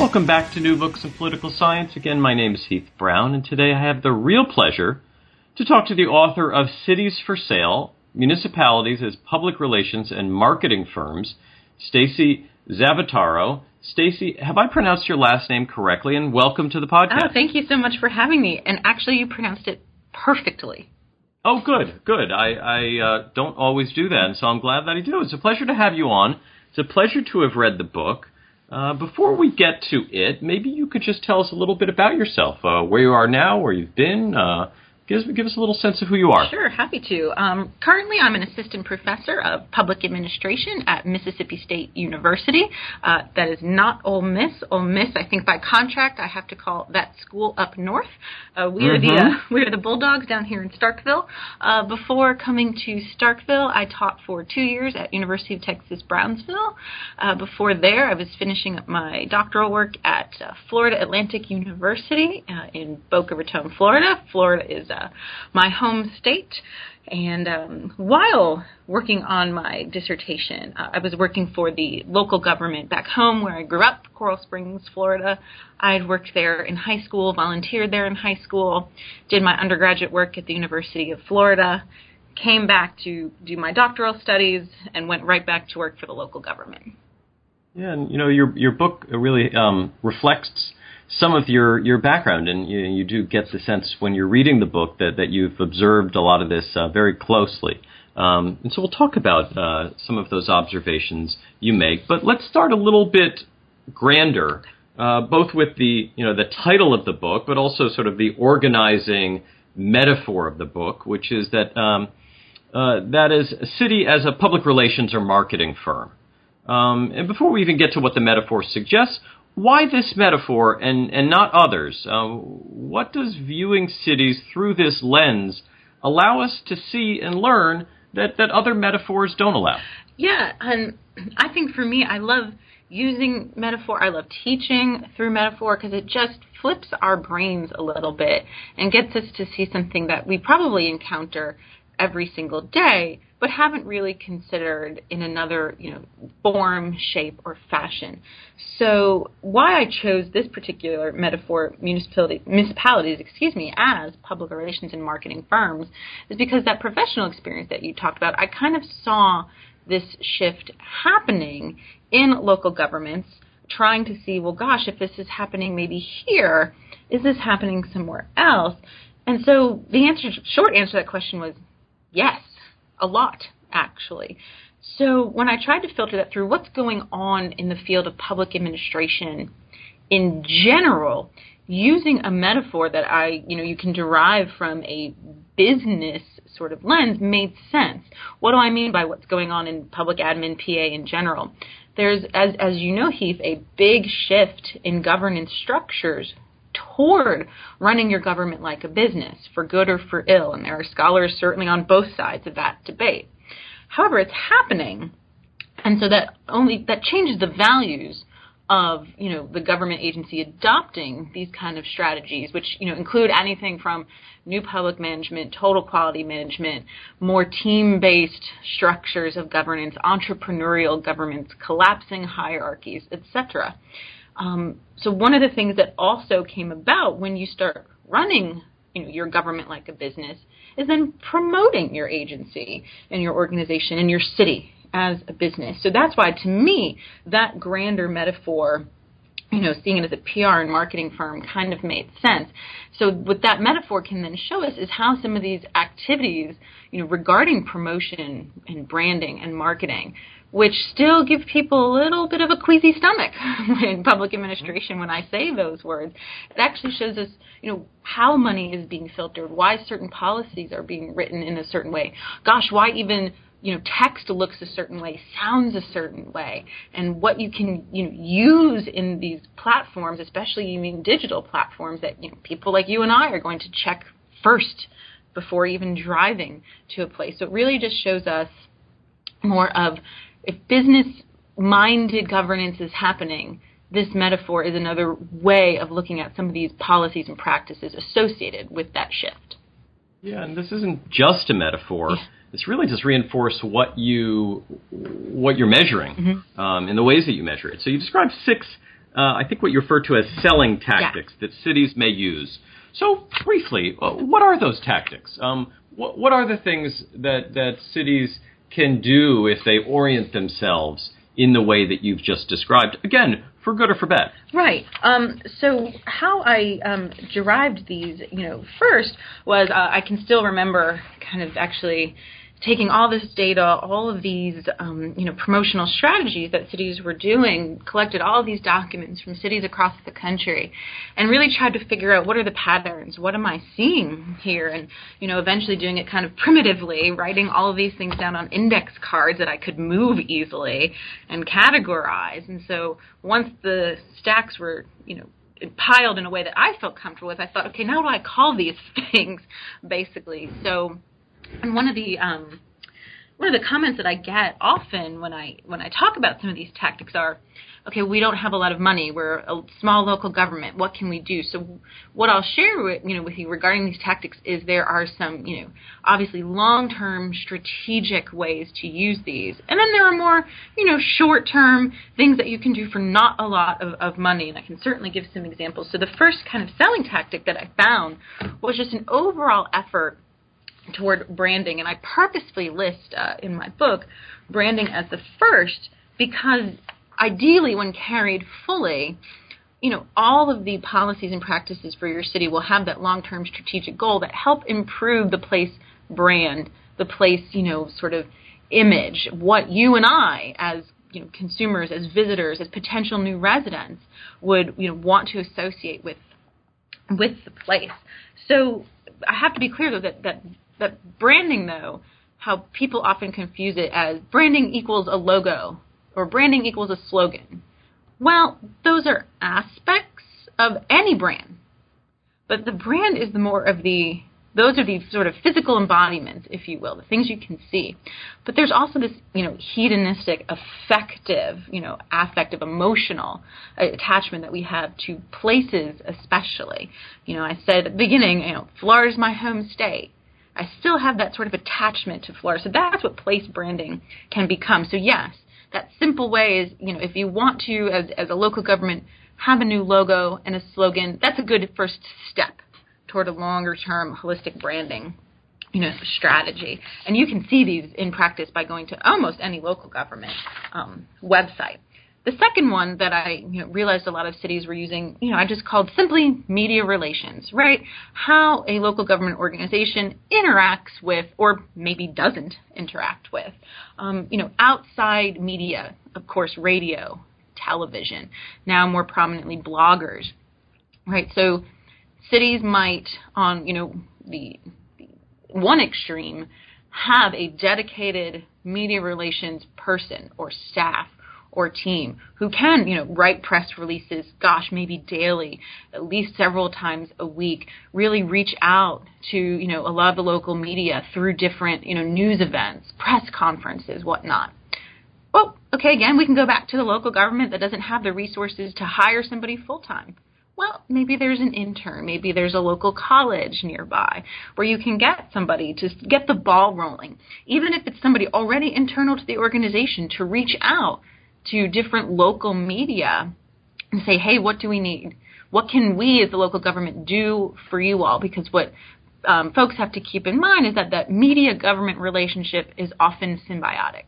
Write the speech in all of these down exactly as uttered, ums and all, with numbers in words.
Welcome back to New Books in Political Science. Again, my name is Heath Brown, and today I have the real pleasure to talk to the author of Cities for Sale, Municipalities as Public Relations and Marketing Firms, Stacey Zavataro. Stacey, have I pronounced your last name correctly? And welcome to the podcast. Oh, thank you so much for having me. And actually, you pronounced it perfectly. Oh, good, good. I, I uh, don't always do that, and so I'm glad that I do. It's a pleasure to have you on. It's a pleasure to have read the book. Uh, before we get to it, maybe you could just tell us a little bit about yourself, uh, where you are now, where you've been. Uh, give, us, give us a little sense of who you are. Sure, happy to. Um, currently, I'm an assistant professor of public administration at Mississippi State University. Uh, that is not Ole Miss. Ole Miss, I think by contract, I have to call that school up north. Uh, we are Mm-hmm. the uh, we are the Bulldogs down here in Starkville. Uh, before coming to Starkville, I taught for two years at University of Texas Brownsville. Uh, before there, I was finishing up my doctoral work at uh, Florida Atlantic University uh, in Boca Raton, Florida. Florida is uh, my home state. And um, while working on my dissertation, uh, I was working for the local government back home where I grew up, Coral Springs, Florida. I had worked there in high school, volunteered there in high school, did my undergraduate work at the University of Florida, came back to do my doctoral studies, and went right back to work for the local government. Yeah, and you know, your your book really um, reflects some of your, your background, and you, you do get the sense when you're reading the book that, that you've observed a lot of this uh, very closely. Um, and so we'll talk about uh, some of those observations you make. But let's start a little bit grander, uh, both with the you know the title of the book, but also sort of the organizing metaphor of the book, which is that um, uh, that is a city as a public relations or marketing firm. Um, and before we even get to what the metaphor suggests, why this metaphor and, and not others? Uh, what does viewing cities through this lens allow us to see and learn that, that other metaphors don't allow? Yeah, and I think for me, I love using metaphor. I love teaching through metaphor because it just flips our brains a little bit and gets us to see something that we probably encounter every single day, but haven't really considered in another, you know, form, shape, or fashion. So why I chose this particular metaphor, municipality, municipalities, excuse me, as public relations and marketing firms, is because that professional experience that you talked about, I kind of saw this shift happening in local governments, trying to see, well, gosh, if this is happening maybe here, is this happening somewhere else? And so the answer, short answer to that question was yes. A lot, actually. So when I tried to filter that through what's going on in the field of public administration in general, using a metaphor that I, you know, you can derive from a business sort of lens made sense. What do I mean by what's going on in public admin P A in general? There's, as, as you know, Heath, a big shift in governance structures toward running your government like a business, for good or for ill, and there are scholars certainly on both sides of that debate. However, it's happening, and so that only that changes the values of, you know, the government agency adopting these kind of strategies, which, you know, include anything from new public management, total quality management, more team-based structures of governance, entrepreneurial governments, collapsing hierarchies, et cetera. Um, so one of the things that also came about when you start running, you know, your government like a business is then promoting your agency and your organization and your city as a business. So that's why, to me, that grander metaphor, you know, seeing it as a P R and marketing firm kind of made sense. So what that metaphor can then show us is how some of these activities, you know, regarding promotion and branding and marketing, which still give people a little bit of a queasy stomach in public administration when I say those words. It actually shows us, you know, how money is being filtered, why certain policies are being written in a certain way. Gosh, why even, you know, text looks a certain way, sounds a certain way, and what you can, you know, use in these platforms, especially you mean digital platforms that, you know, people like you and I are going to check first before even driving to a place. So it really just shows us more of, if business-minded governance is happening, this metaphor is another way of looking at some of these policies and practices associated with that shift. Yeah, and this isn't just a metaphor. Yeah. It's really just reinforce what you what you're measuring, mm-hmm. um, and the ways that you measure it. So you described six uh, I think what you refer to as selling tactics yeah. that cities may use. So briefly, uh, what are those tactics? Um, what, what are the things that, that cities can do if they orient themselves in the way that you've just described? Again, for good or for bad. Right. Um, so how I um, derived these, you know, first was uh, I can still remember kind of actually taking all this data, all of these, um, you know, promotional strategies that cities were doing, collected all of these documents from cities across the country, and really tried to figure out what are the patterns, what am I seeing here, and, you know, eventually doing it kind of primitively, writing all of these things down on index cards that I could move easily and categorize. And so once the stacks were, you know, piled in a way that I felt comfortable with, I thought, okay, now what do I call these things, basically? So And one of the um, one of the comments that I get often when I when I talk about some of these tactics are, okay, we don't have a lot of money. We're a small local government. What can we do? So what I'll share with, you know, with you regarding these tactics is there are some, you know, obviously long-term strategic ways to use these. And then there are more, you know, short-term things that you can do for not a lot of, of money. And I can certainly give some examples. So the first kind of selling tactic that I found was just an overall effort toward branding, and I purposefully list uh, in my book branding as the first because ideally when carried fully, you know, all of the policies and practices for your city will have that long-term strategic goal that help improve the place brand, the place, you know, sort of image, what you and I as, you know, consumers, as visitors, as potential new residents would, you know, want to associate with with the place. So I have to be clear, though, that that That branding, though, how people often confuse it as branding equals a logo or branding equals a slogan. Well, those are aspects of any brand. But the brand is the more of the, those are the sort of physical embodiments, if you will, the things you can see. But there's also this, you know, hedonistic, affective, you know, affective, emotional attachment that we have to places especially. You know, I said at the beginning, you know, Florida's my home state. I still have that sort of attachment to Florida. So that's what place branding can become. So yes, that simple way is, you know, if you want to, as, as a local government, have a new logo and a slogan, that's a good first step toward a longer-term holistic branding, you know, strategy. And you can see these in practice by going to almost any local government um, website. The second one that I you know, realized a lot of cities were using, you know, I just called simply media relations, right? How a local government organization interacts with, or maybe doesn't interact with, um, you know, outside media, of course, radio, television, now more prominently bloggers, right? So cities might, on, you know, the, the one extreme, have a dedicated media relations person or staff or team who can, you know, write press releases, gosh, maybe daily, at least several times a week, really reach out to, you know, a lot of the local media through different, you know, news events, press conferences, whatnot. Well, okay, again, we can go back to the local government that doesn't have the resources to hire somebody full-time. Well, maybe there's an intern, maybe there's a local college nearby where you can get somebody to get the ball rolling, even if it's somebody already internal to the organization, to reach out to different local media and say, hey, what do we need? What can we as the local government do for you all? Because what um, folks have to keep in mind is that that media-government relationship is often symbiotic.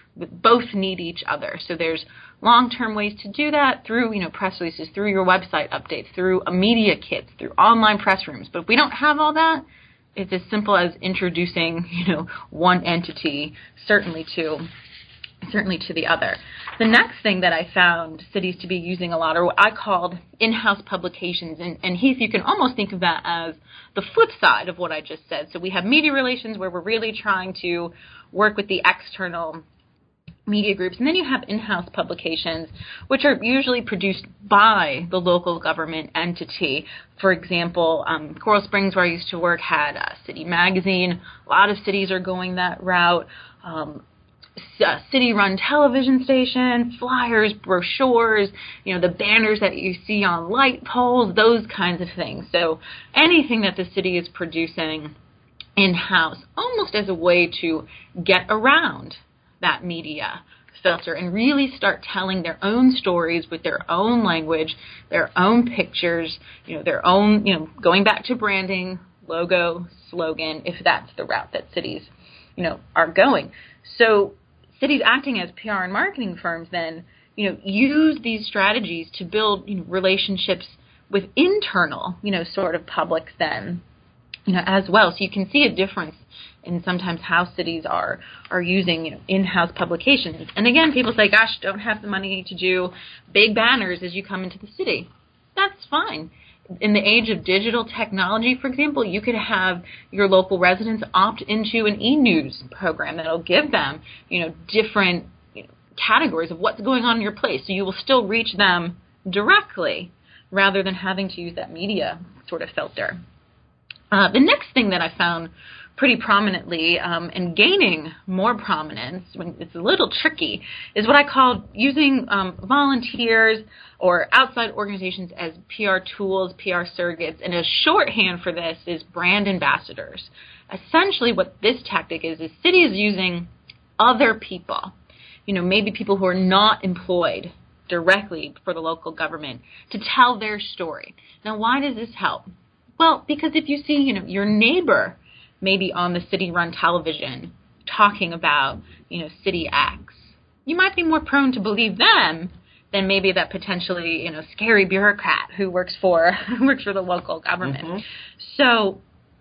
Both need each other. So there's long-term ways to do that through, you know, press releases, through your website updates, through a media kits, through online press rooms. But if we don't have all that, it's as simple as introducing, you know, one entity, certainly to certainly to the other. The next thing that I found cities to be using a lot are what I called in-house publications. And, and Heath, you can almost think of that as the flip side of what I just said. So we have media relations where we're really trying to work with the external media groups. And then you have in-house publications, which are usually produced by the local government entity. For example, um, Coral Springs, where I used to work, had a city magazine. A lot of cities are going that route. Um, Uh, city-run television station, flyers, brochures, you know, the banners that you see on light poles, those kinds of things. So anything that the city is producing in-house, almost as a way to get around that media filter and really start telling their own stories with their own language, their own pictures, you know, their own, you know, going back to branding, logo, slogan, if that's the route that cities, you know, are going. So cities acting as P R and marketing firms then, you know, use these strategies to build, you know, relationships with internal, you know, sort of publics then, you know, as well. So you can see a difference in sometimes how cities are are using, you know, in-house publications. And again, people say, gosh, don't have the money to do big banners as you come into the city. That's fine. In the age of digital technology, for example, you could have your local residents opt into an e-news program that'll give them, you know, different you know, categories of what's going on in your place. So you will still reach them directly rather than having to use that media sort of filter. Uh, the next thing that I found pretty prominently um, and gaining more prominence, when it's a little tricky, is what I call using um, volunteers or outside organizations as P R tools, P R surrogates, and a shorthand for this is brand ambassadors. Essentially what this tactic is, is cities using other people, you know, maybe people who are not employed directly for the local government to tell their story. Now, why does this help? Well, because if you see, you know, your neighbor maybe on the city-run television talking about, you know, City X, you might be more prone to believe them than maybe that potentially, you know, scary bureaucrat who works for who works for the local government. Mm-hmm. So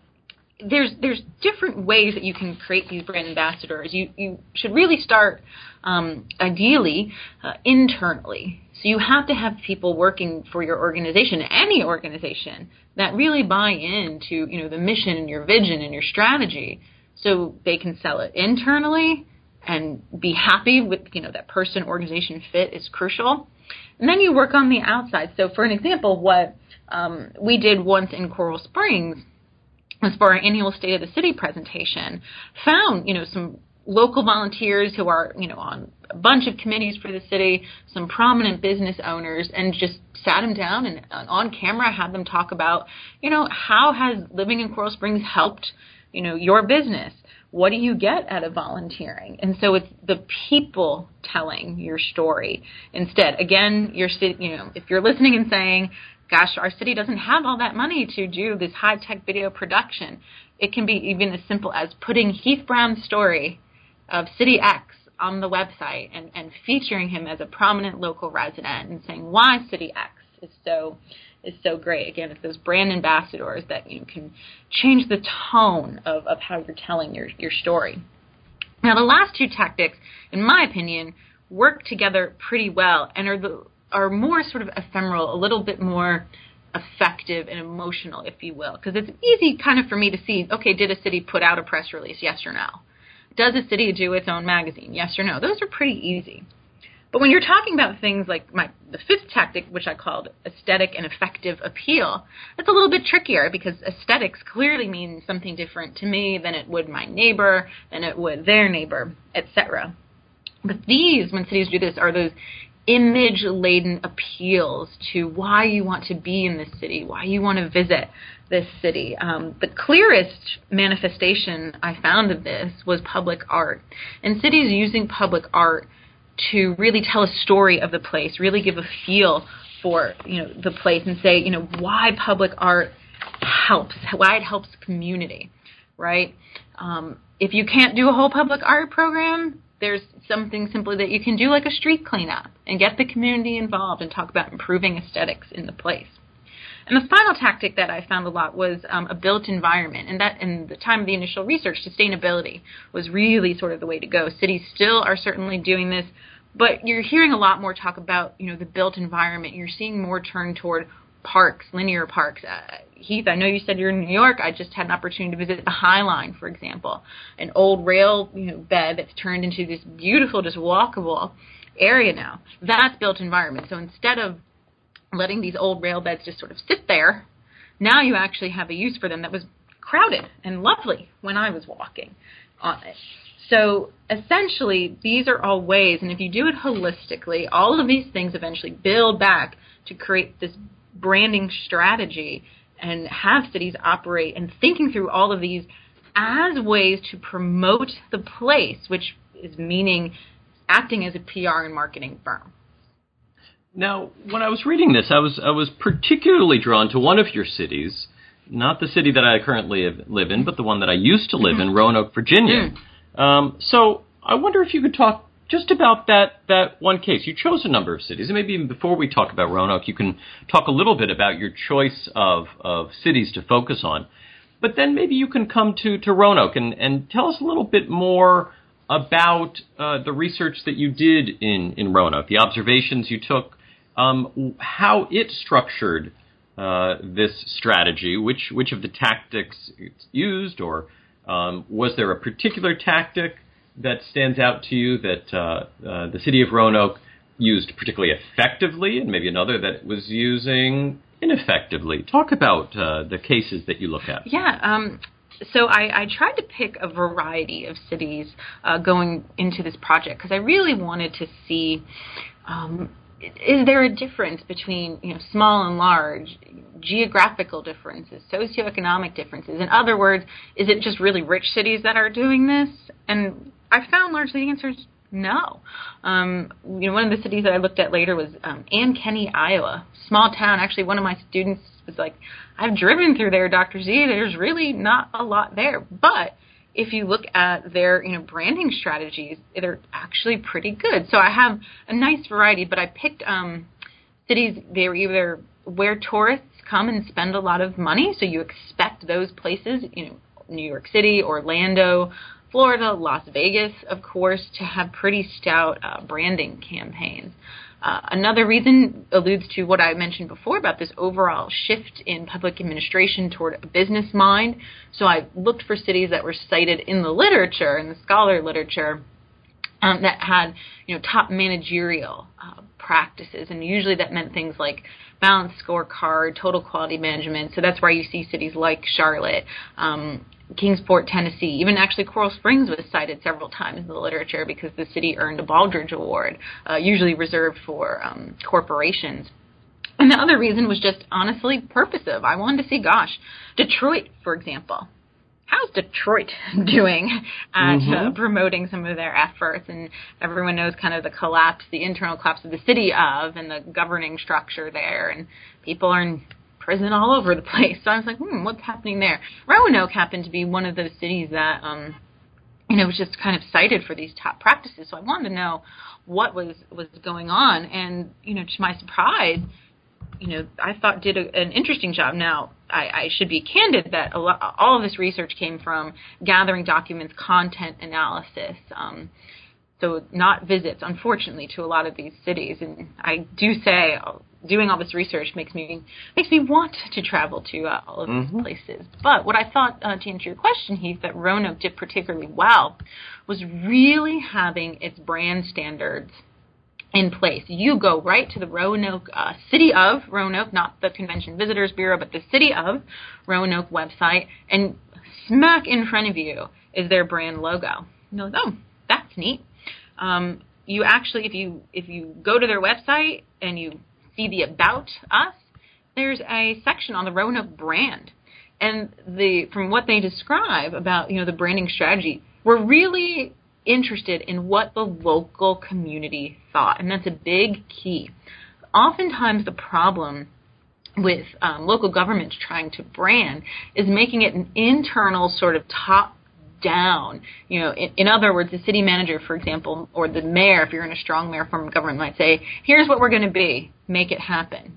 there's there's different ways that you can create these brand ambassadors. You you should really start um, ideally uh, internally. So you have to have people working for your organization, any organization, that really buy into, you know, the mission and your vision and your strategy, so they can sell it internally and be happy with, you know, that person organization fit is crucial. And then you work on the outside. So for an example, what um, we did once in Coral Springs was for our annual State of the City presentation, found, you know, some local volunteers who are, you know, on a bunch of committees for the city, some prominent business owners, and just sat them down and uh, on camera had them talk about, you know, how has living in Coral Springs helped, you know, your business? What do you get out of volunteering? And so it's the people telling your story instead. Again, you're, you know, if you're listening and saying, gosh, our city doesn't have all that money to do this high-tech video production, it can be even as simple as putting Heath Brown's story of City X on the website and, and featuring him as a prominent local resident and saying why City X is so is so great. Again, it's those brand ambassadors that you can change the tone of, of how you're telling your, your story. Now, the last two tactics, in my opinion, work together pretty well and are the are more sort of ephemeral, a little bit more effective and emotional, if you will, because it's easy kind of for me to see, okay, did a city put out a press release? Yes or no? Does a city do its own magazine? Yes or no? Those are pretty easy. But when you're talking about things like my the fifth tactic, which I called aesthetic and effective appeal, it's a little bit trickier because aesthetics clearly means something different to me than it would my neighbor, than it would their neighbor, et cetera. But these, when cities do this, are those image-laden appeals to why you want to be in this city, why you want to visit this city. Um, the clearest manifestation I found of this was public art. And cities using public art to really tell a story of the place, really give a feel for, you know, the place and say, you know, why public art helps, why it helps community, right? Um, if you can't do a whole public art program, there's something simply that you can do, like a street cleanup, and get the community involved and talk about improving aesthetics in the place. And the final tactic that I found a lot was um, a built environment. And that, in the time of the initial research, sustainability was really sort of the way to go. Cities still are certainly doing this, but you're hearing a lot more talk about, you know, the built environment. You're seeing more turn toward parks, linear parks. Uh, Heath, I know you said you're in New York. I just had an opportunity to visit the High Line, for example, an old rail, you know, bed that's turned into this beautiful, just walkable area now. That's built environment. So instead of letting these old rail beds just sort of sit there, now you actually have a use for them that was crowded and lovely when I was walking on it. So essentially, these are all ways, and if you do it holistically, all of these things eventually build back to create this branding strategy and have cities operate and thinking through all of these as ways to promote the place, which is meaning acting as a P R and marketing firm. Now, when I was reading this, I was I was particularly drawn to one of your cities, not the city that I currently live in, but the one that I used to live in, Roanoke, Virginia. Um, so I wonder if you could talk just about that, that one case. You chose a number of cities, and maybe even before we talk about Roanoke, you can talk a little bit about your choice of, of cities to focus on. But then maybe you can come to, to Roanoke and, and tell us a little bit more about uh, the research that you did in, in Roanoke, the observations you took, um, how it structured uh, this strategy, which, which of the tactics it's used, or um, was there a particular tactic that stands out to you that uh, uh, the city of Roanoke used particularly effectively, and maybe another that it was using ineffectively? Talk about uh, the cases that you look at. Yeah, um, so I, I tried to pick a variety of cities uh, going into this project because I really wanted to see, um, is there a difference between, you know, small and large, geographical differences, socioeconomic differences? In other words, is it just really rich cities that are doing this? And I found largely the answer is no. Um, you know, one of the cities that I looked at later was um, Ann Kenny, Iowa, small town. Actually, one of my students was like, "I've driven through there, Doctor Z. There's really not a lot there." But if you look at their, you know, branding strategies, they're actually pretty good. So I have a nice variety, but I picked um, cities. They were either where tourists come and spend a lot of money, so you expect those places, you know, New York City, Orlando, Florida, Las Vegas, of course, to have pretty stout uh, branding campaigns. Uh, another reason alludes to what I mentioned before about this overall shift in public administration toward a business mind. So I looked for cities that were cited in the literature, in the scholar literature, um, that had, you know, top managerial uh, practices, and usually that meant things like balanced scorecard, total quality management. So that's why you see cities like Charlotte, um, Kingsport, Tennessee. Even actually Coral Springs was cited several times in the literature because the city earned a Baldrige Award, uh, usually reserved for um, corporations. And the other reason was just honestly purposive. I wanted to see, gosh, Detroit, for example. How's Detroit doing at mm-hmm. uh, promoting some of their efforts? And everyone knows kind of the collapse, the internal collapse of the city of, and the governing structure there. And people are in prison all over the place. So I was like, hmm, what's happening there? Roanoke happened to be one of those cities that, um, you know, was just kind of cited for these top practices. So I wanted to know what was, was going on. And, you know, to my surprise, you know, I thought did a, an interesting job. Now, I, I should be candid that a lot, all of this research came from gathering documents, content analysis, um, so not visits, unfortunately, to a lot of these cities. And I do say doing all this research makes me makes me want to travel to uh, all of mm-hmm. these places. But what I thought, uh, to answer your question, Heath, that Roanoke did particularly well was really having its brand standards in place. You go right to the Roanoke, uh, City of Roanoke, not the Convention Visitors Bureau, but the City of Roanoke website, and smack in front of you is their brand logo. You know, oh, that's neat. Um, you actually, if you if you go to their website and you see the About Us, there's a section on the Roanoke brand. And the from what they describe about, you know, the branding strategy, we're really interested in what the local community thought, and that's a big key. Oftentimes the problem with um, local governments trying to brand is making it an internal sort of top down. You know, in, in other words, the city manager, for example, or the mayor, if you're in a strong mayor form of government, might say, here's what we're going to be, make it happen.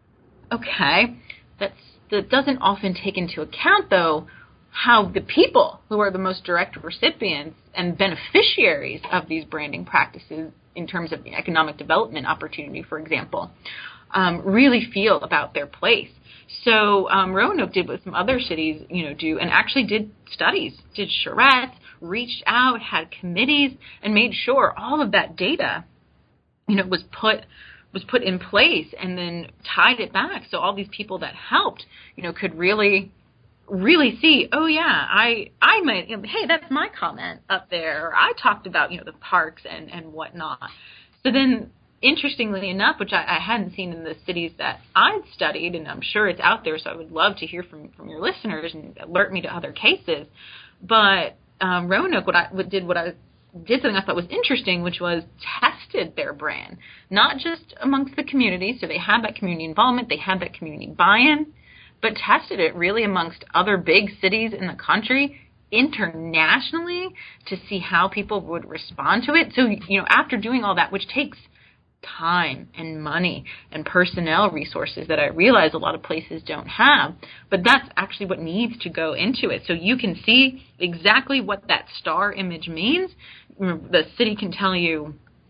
Okay, that's, that doesn't often take into account, though, how the people who are the most direct recipients and beneficiaries of these branding practices in terms of economic development opportunity, for example, um, really feel about their place. So um, Roanoke did what some other cities, you know, do, and actually did studies, did charrettes, reached out, had committees, and made sure all of that data, you know, was put was put in place, and then tied it back so all these people that helped, you know, could really, really see, oh yeah, I I might, you know, hey, that's my comment up there, or I talked about, you know, the parks and and whatnot. So then, interestingly enough, which I, I hadn't seen in the cities that I'd studied, and I'm sure it's out there, so I would love to hear from, from your listeners and alert me to other cases. But um, Roanoke what I what did what I did something I thought was interesting, which was tested their brand, not just amongst the community. So they had that community involvement, they had that community buy-in, but tested it really amongst other big cities in the country, internationally, to see how people would respond to it. So, you know, after doing all that, which takes time and money and personnel resources that I realize a lot of places don't have, but that's actually what needs to go into it. So you can see exactly what that star image means. The city can tell you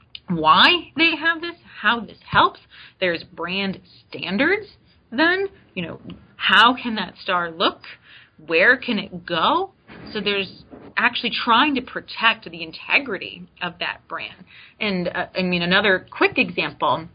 why they have this, how this helps. There's brand standards then, you know, how can that star look? Where can it go? So there's actually trying to protect the integrity of that brand. And, uh, I mean, another quick example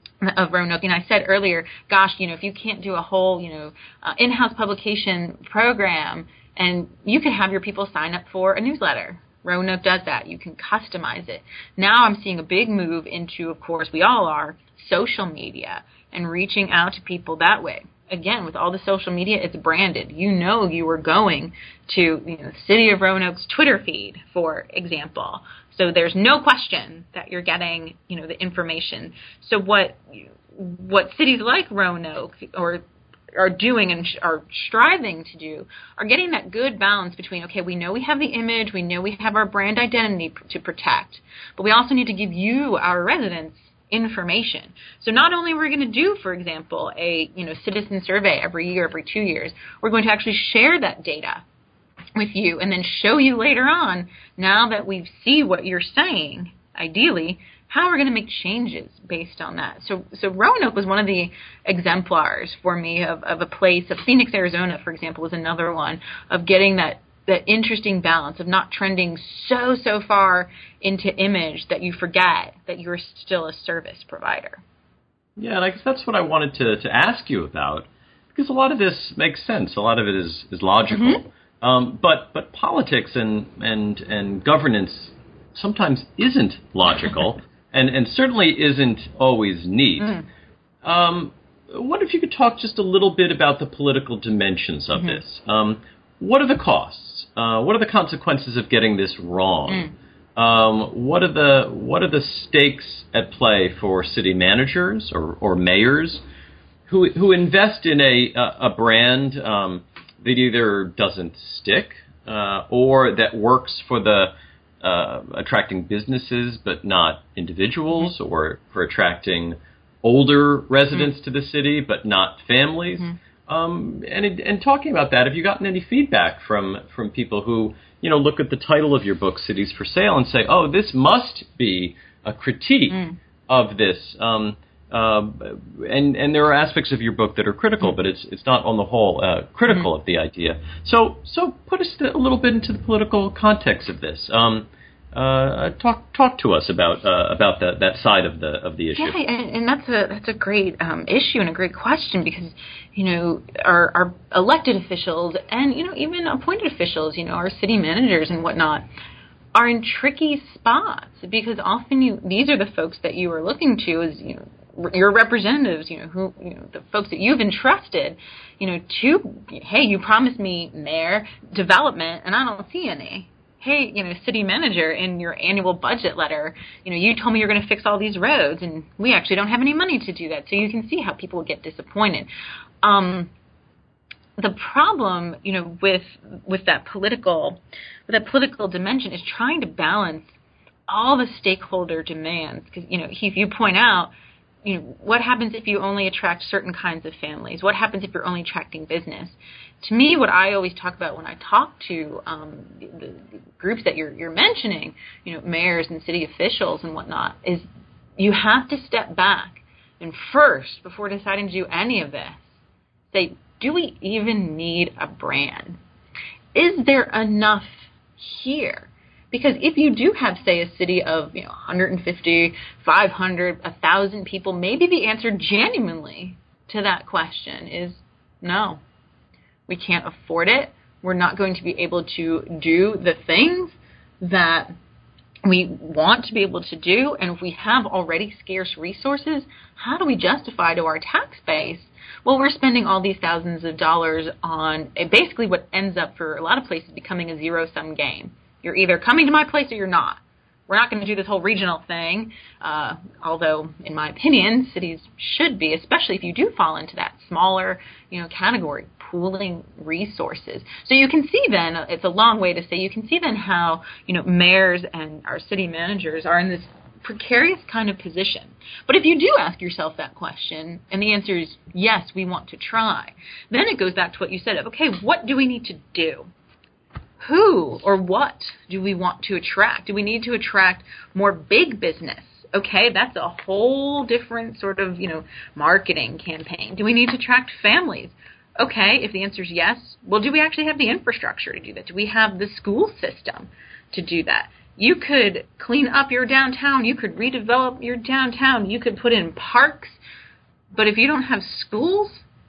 of Roanoke, and I said earlier, gosh, you know, if you can't do a whole, you know, uh, in-house publication program, and you could have your people sign up for a newsletter. Roanoke does that. You can customize it. Now I'm seeing a big move into, of course, we all are, social media and reaching out to people that way. Again, with all the social media, it's branded. You know you are going to, you know, the City of Roanoke's Twitter feed, for example. So there's no question that you're getting, you know, the information. So what what cities like Roanoke or are doing and are striving to do are getting that good balance between, okay, we know we have the image, we know we have our brand identity to protect, but we also need to give you, our residents, information. So not only are we going to do, for example, a you know citizen survey every year, every two years, we're going to actually share that data with you and then show you later on, now that we see what you're saying, ideally, how we're going to make changes based on that. So so Roanoke was one of the exemplars for me of, of a place, of Phoenix, Arizona, for example, was another one, of getting that that interesting balance of not trending so, so far into image that you forget that you're still a service provider. Yeah, and I guess that's what I wanted to, to ask you about, because a lot of this makes sense. A lot of it is, is logical. Mm-hmm. Um, but but politics and, and, and governance sometimes isn't logical and, and certainly isn't always neat. Mm. Um, what if you could talk just a little bit about the political dimensions of mm-hmm. this? Um, what are the costs? Uh, what are the consequences of getting this wrong? Mm. Um, what are the what are the stakes at play for city managers or, or mayors who who invest in a a, a brand um, that either doesn't stick uh, or that works for the uh, attracting businesses but not individuals, mm-hmm. or for attracting older residents mm-hmm. to the city but not families? Mm-hmm. Um, and and talking about that, have you gotten any feedback from, from people who, you know, look at the title of your book, Cities for Sale, and say, oh, this must be a critique mm. of this. Um, uh, and and there are aspects of your book that are critical, mm. but it's it's not on the whole uh, critical mm. of the idea. So so put us a little bit into the political context of this. Um, Uh, talk talk to us about uh, about that that side of the of the issue. Yeah, and, and that's a that's a great um, issue and a great question, because you know our, our elected officials and you know even appointed officials, you know our city managers and whatnot, are in tricky spots, because often you these are the folks that you are looking to as you know your representatives, you know who you know the folks that you've entrusted, you know to hey you promised me mayor development and I don't see any. Hey, you know, city manager, in your annual budget letter, you know, you told me you're going to fix all these roads, and we actually don't have any money to do that. So you can see how people get disappointed. Um, the problem, you know, with with that political with that political dimension is trying to balance all the stakeholder demands. Because you know, if you point out, you know, what happens if you only attract certain kinds of families? What happens if you're only attracting business? To me, what I always talk about when I talk to um, the, the groups that you're, you're mentioning, you know, mayors and city officials and whatnot, is you have to step back and first, before deciding to do any of this, say, do we even need a brand? Is there enough here? Because if you do have, say, a city of you know one hundred fifty, five hundred, one thousand people, maybe the answer genuinely to that question is no. We can't afford it. We're not going to be able to do the things that we want to be able to do. And if we have already scarce resources, how do we justify to our tax base, well, we're spending all these thousands of dollars on basically what ends up for a lot of places becoming a zero-sum game. You're either coming to my place or you're not. we're not going to do this whole regional thing, uh, although, in my opinion, cities should be, especially if you do fall into that smaller, you know, category, pooling resources. So you can see then, it's a long way to say, you can see then how, you know, mayors and our city managers are in this precarious kind of position. But if you do ask yourself that question, and the answer is yes, we want to try, then it goes back to what you said of, okay, what do we need to do? Who or what do we want to attract? Do we need to attract more big business? Okay, that's a whole different sort of, you know, marketing campaign. Do we need to attract families? Okay, if the answer is yes, well, do we actually have the infrastructure to do that? Do we have the school system to do that? You could clean up your downtown. You could redevelop your downtown. You could put in parks. But if you don't have schools,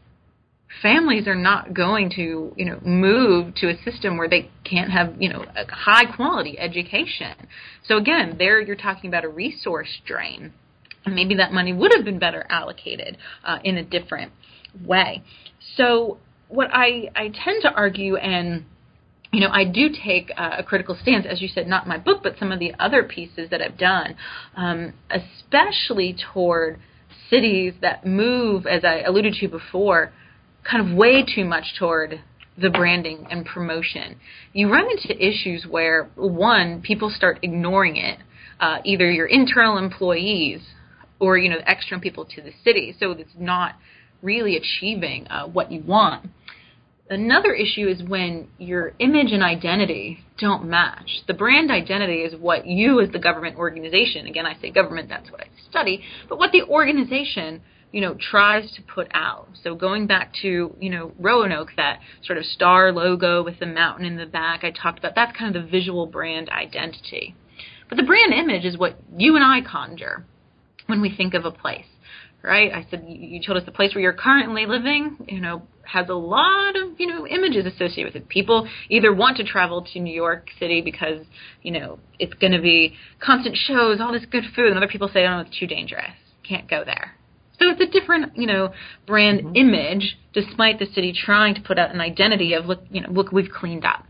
families are not going to, you know, move to a system where they can't have, you know, a high quality education. So again, there you're talking about a resource drain. And maybe that money would have been better allocated uh, in a different way. So what I, I tend to argue, and you know, I do take uh, a critical stance, as you said, not my book, but some of the other pieces that I've done, um, especially toward cities that move, as I alluded to before, kind of way too much toward the branding and promotion. You run into issues where, one, people start ignoring it, uh, either your internal employees or, you know, the external people to the city, so it's not really achieving uh, what you want. Another issue is when your image and identity don't match. The brand identity is what you as the government organization, again, I say government, that's what I study, but what the organization, you know, tries to put out. So going back to, you know, Roanoke, that sort of star logo with the mountain in the back I talked about, that's kind of the visual brand identity. But the brand image is what you and I conjure when we think of a place, right? I said, you told us the place where you're currently living, you know, has a lot of, you know, images associated with it. People either want to travel to New York City because, you know, it's going to be constant shows, all this good food, and other people say, oh, it's too dangerous, can't go there. So it's a different, you know, brand mm-hmm. image, despite the city trying to put out an identity of, look, you know, look, we've cleaned up.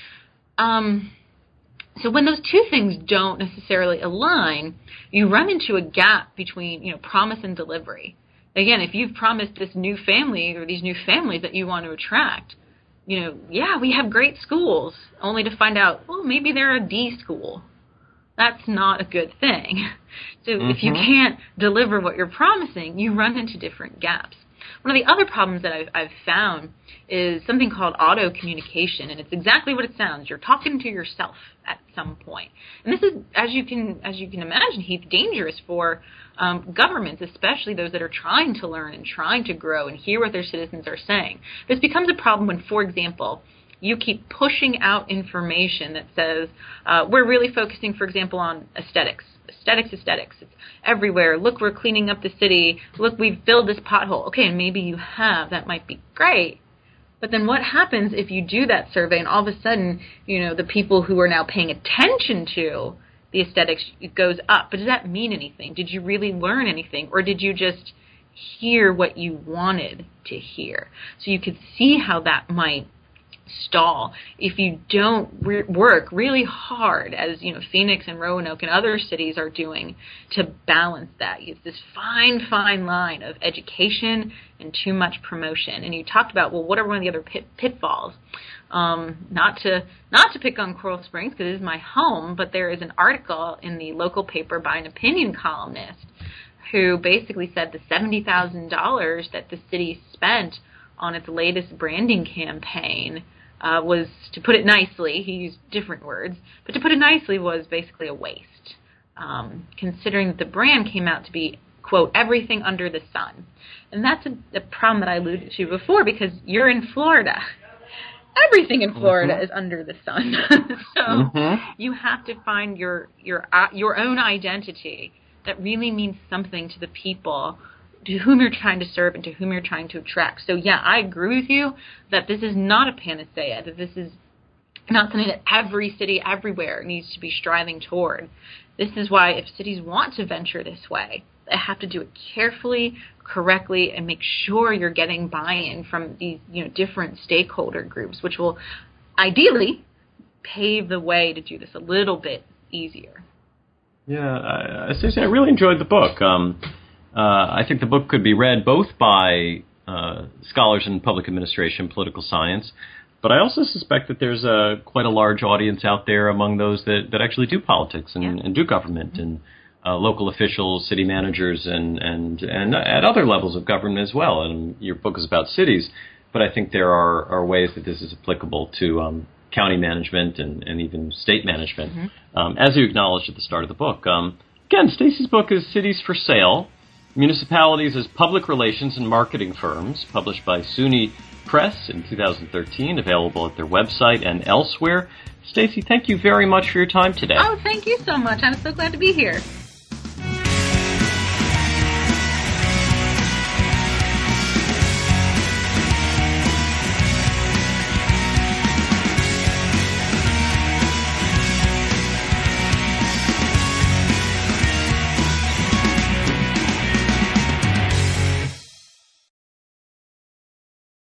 Um, so when those two things don't necessarily align, you run into a gap between, you know, promise and delivery. Again, if you've promised this new family or these new families that you want to attract, you know, yeah, we have great schools, only to find out, well, maybe they're a D school. That's not a good thing. So mm-hmm. if you can't deliver what you're promising, you run into different gaps. One of the other problems that I've, I've found is something called auto communication, and it's exactly what it sounds. You're talking to yourself at some point. And this is, as you can as you can imagine, Heath, dangerous for um, governments, especially those that are trying to learn and trying to grow and hear what their citizens are saying. This becomes a problem when, for example, you keep pushing out information that says, uh, we're really focusing, for example, on aesthetics. Aesthetics, aesthetics. It's everywhere. Look, we're cleaning up the city. Look, we've filled this pothole. Okay, and maybe you have. That might be great. But then what happens if you do that survey and all of a sudden, you know, the people who are now paying attention to the aesthetics, it goes up. But does that mean anything? Did you really learn anything? Or did you just hear what you wanted to hear? So you could see how that might stall if you don't re- work really hard, as you know, Phoenix and Roanoke and other cities are doing, to balance that. It's this fine, fine line of education and too much promotion. And you talked about, well, what are one of the other pit- pitfalls? Um, not to not to pick on Coral Springs because it is my home, but there is an article in the local paper by an opinion columnist who basically said the seventy thousand dollars that the city spent on its latest branding campaign uh, was, to put it nicely, he used different words, but to put it nicely was basically a waste, um, considering that the brand came out to be, quote, everything under the sun. And that's a, a problem that I alluded to before because you're in Florida. Everything in Florida mm-hmm. is under the sun. so mm-hmm. you have to find your, your, uh, your own identity that really means something to the people to whom you're trying to serve and to whom you're trying to attract. So, yeah, I agree with you that this is not a panacea, that this is not something that every city everywhere needs to be striving toward. This is why if cities want to venture this way, they have to do it carefully, correctly, and make sure you're getting buy-in from these, you know, different stakeholder groups, which will ideally pave the way to do this a little bit easier. Yeah, uh, Stacey, I really enjoyed the book. Um, uh, I think the book could be read both by uh, scholars in public administration, political science, but I also suspect that there's a quite a large audience out there among those that, that actually do politics and, yeah. and do government and uh, local officials, city managers, and, and, and at other levels of government as well. And your book is about cities, but I think there are, are ways that this is applicable to um, county management and, and even state management, mm-hmm. um, as you acknowledged at the start of the book. Um, again, Stacey's book is Cities for Sale, Municipalities as Public Relations and Marketing Firms, published by SUNY Press in two thousand thirteen, available at their website and elsewhere. Stacey, thank you very much for your time today. Oh, thank you so much. I'm so glad to be here.